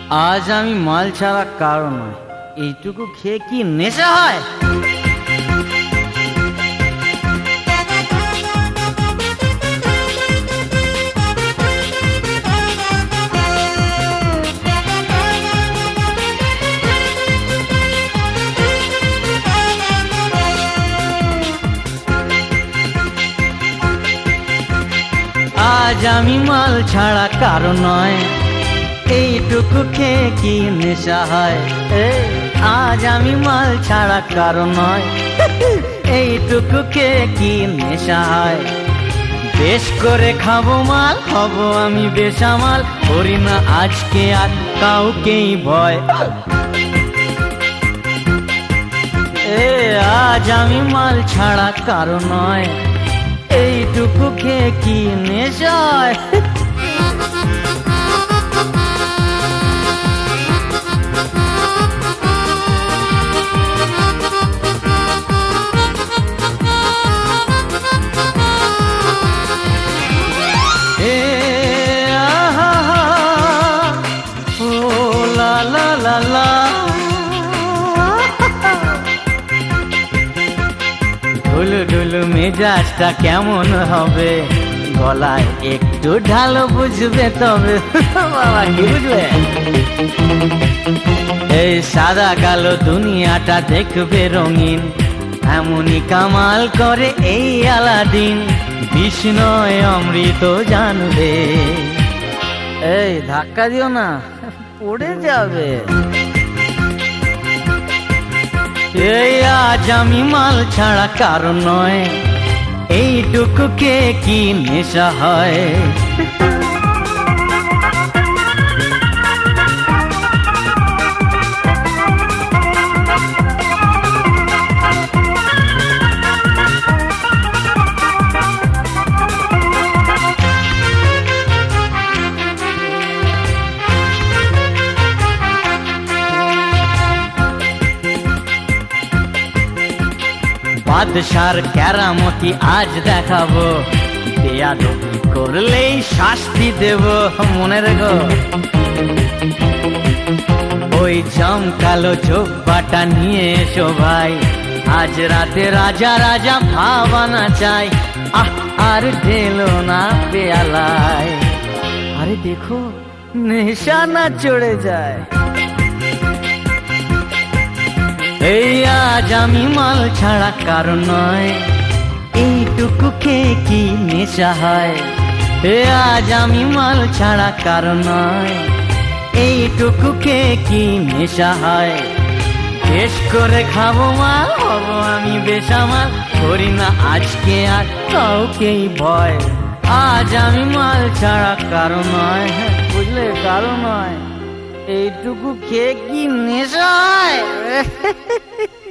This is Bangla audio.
আজ আমি মাল ছাড়া কারো নয়, এইটুকু খেয়ে কি নেশা হয়? আজ আমি মাল ছাড়া কারো নয়, এইটুকু খেয়ে কি নেশা হয়? আজ আমি মাল ছাড়া কারো নয়, এইটুকু খেয়ে কি নেশা হয়? বেশ করে খাবো মাল, হব আমি বেসামাল, করি না আজকে আর কাউকেই ভয়। আজ আমি মাল ছাড়া কারো নয়, এইটুকু খেয়ে কি নেশা হয়? ঢুলু ঢুলু মেজাজটা কেমন হবে, গলায় একটু ঢালো বুঝবে তবে। বাবা কি বুঝবে? এই সাদা কালো দুনিয়াটা দেখবে রঙিন, এমনই কামাল করে এই আলাদিন, বিষ্ণয় অমৃত জানবে। এই ধাক্কা দিও না, পড়ে যাবে। এই আজ আমি মাল ছাড়া কারো নয়, এইটুকু খেয়ে কি নেশা হয়? বাদশার কেরামতি আজ দেখাবো, বেয়াদবি করলেই শাস্তি দেব, মনে রেখো। ওই জমকালো জব্বাটা নিয়ে এসো ভাই, আজ রাতে রাজা রাজা ভাবানা চাই। আর ঢেলো না পেয়ালায়, আরে দেখো নেশা না চড়ে যায়। এই আজ আমি মাল ছাড়া কারো নয়, এইটুকু খেয়ে কি নেশা হয়? আজ আমি মাল ছাড়া কারো নয়, এইটুকু খেয়ে কি নেশা হয়? বেশ করে খাবো মাল, হব আমি বেসামাল, করি না আজকে আর কাউকেই ভয়। আজ আমি মাল ছাড়া কারো নয়, বুঝলে, কারো নয়, এইটুকু খেয়ে কি নেশা হয়?